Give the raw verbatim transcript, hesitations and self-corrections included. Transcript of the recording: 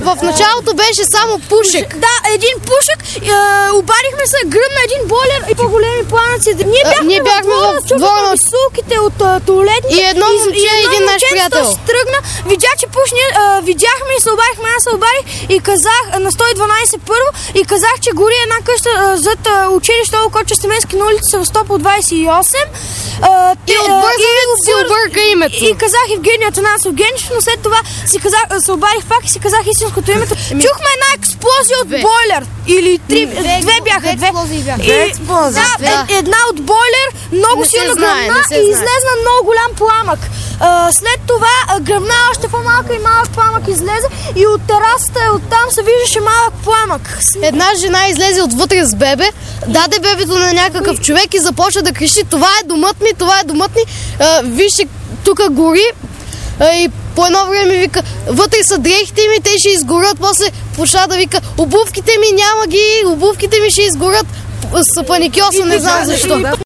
в началото беше само пушек. Да, един пушек, е, обадихме се, гръмна един бойлер и по-големи пламъци. Ние бяхме, Ние бяхме в двора на сулките от туалетните. И едно момче, и един наш приятел. Тръгна, видя, че пушни, е, видяхме и се обадихме, аз се обадих и казах на сто и дванадесет първо и казах, че гори една къща е, зад е, училище Олкоча Стеменски на улица Севастопол двадесет и осем. Е, и отбърза си обърка името. И, и казах Евгения Атанасов Генчев, но след това си казах, се обадих пак и си казах истинското името. Еми... Чухме една експлозия от две. бойлер. Или три, две, две, две бяха. Две експлозии бяха. И, експлозии. Да, да. Е, една от бойлер, много не силно гръмна и излезна много голям пламък. А, след това гръмна още по-малка и малък пламък излезе и от терасата оттам се виждаше малък пламък. Една жена излезе отвътре с бебе, даде бебето на някакъв човек и започна да крещи: това е домът ми, това е домът ми, а, вижте, тук гори. А, и по едно време вика: вътре са дрехите ми, те ще изгорят. После почна да вика: обувките ми няма ги, обувките ми ще изгорят. С паникьоса, не знам защо.